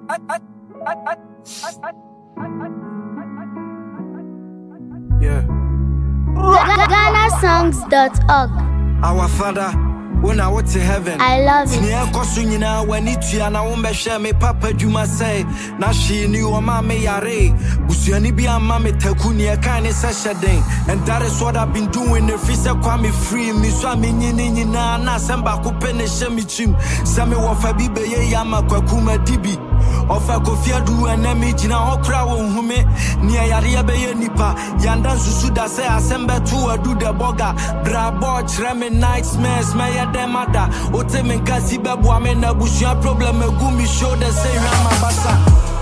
Yeah. GhanaSongs.org. Our Father, when I went to heaven, I love it. Nia Kosunyina, when it's Yana Umbe share me, Papa Juma say, Nashi knew a mame yare, Busiani be a mame Takunia kind of sashading, and that is what I've been doing. If it's a kwame free, Miswami Nina, Samba Kupene Shemichim, Sami Wafabibe Yama Kwakuma Dibi. Ofa kofia du enemi jina okra wo hume ni ayare be nipa yanda susu da se asembe tu adu de boga brabo chre me nightmares me ya demada ote me kasi bebo ame na busua problem egu mi show the say rama basa.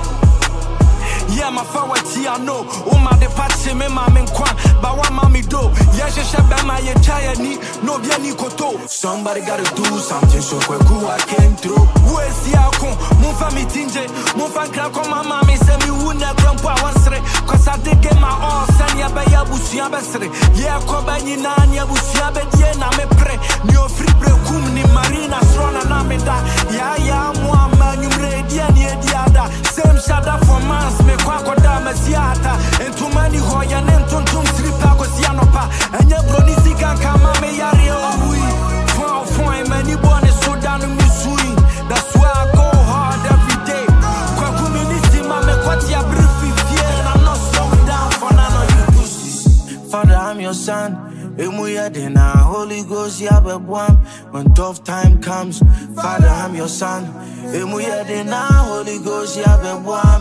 Yeah, my forward I know. Uma de patch me mama nkwa, ba wa mami do. Yeah, she be my chaya ni no bia ni koto. Somebody gotta do something so kweku I came through. Who is the akon? Mon fami tinje, mon fan kra ko mama me say me wu na grandpa wansre. Cause I did get my all san ya be ya busia besre. Yeah, ko ba ni na nya busia be die na me pre. Ni ofri pre kum ni marina strona na me da. Ya mo amanyum ready ni ediada. Same shada for months me kwa koda masiata entu mani hoya nentuntum tripa ko sianopa enye broni sika kama me yare owi fon many born so down me sui. That's why I go hard every day kwa community mama kwati ya brief fear and I'm not slowing down for none of you pussies. Father, I'm your son. Emuya dena Holy Ghost ya bebwam when tough time comes. Father, I'm your son. Emuya dena Holy Ghost ya bebwam.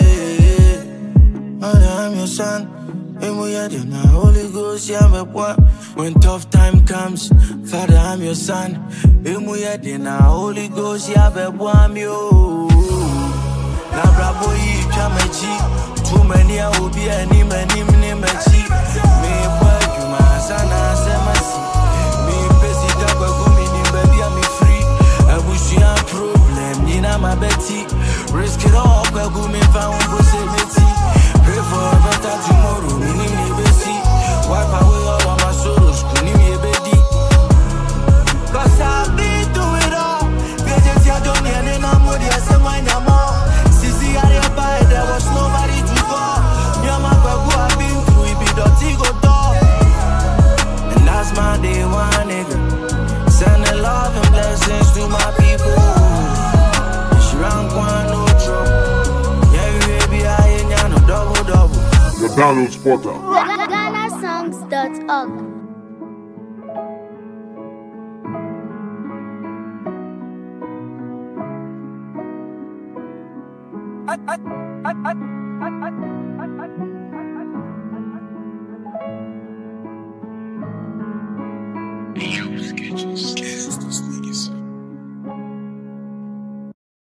Father, I'm your son. Emuya dena Holy Ghost ya bebwam when tough time comes. Father, I'm your son. Emuya dena Holy Ghost ya bebwam yo. Na brabo yi chamachi. Too many a obi ani mani mnemechi. Me sana semasi me pesi takwa gumi ni baby I'm free abushia problem ni na mabeti risk it all kwa gumi fa possibility pray for a better tomorrow ni ni besi wipe away all of my sorrows kuni me bedi cause I've been through it all beje tia doni ene na modi ase wanya mo sisi ari by there was nobody to call nyama kwa go I've been through it be dirty go door. That's my day one, nigga. Sending love and blessings to my people. It's round one, no trouble. Yeah, baby, I ain't no double. The download spotter. GhanaSongs.org. I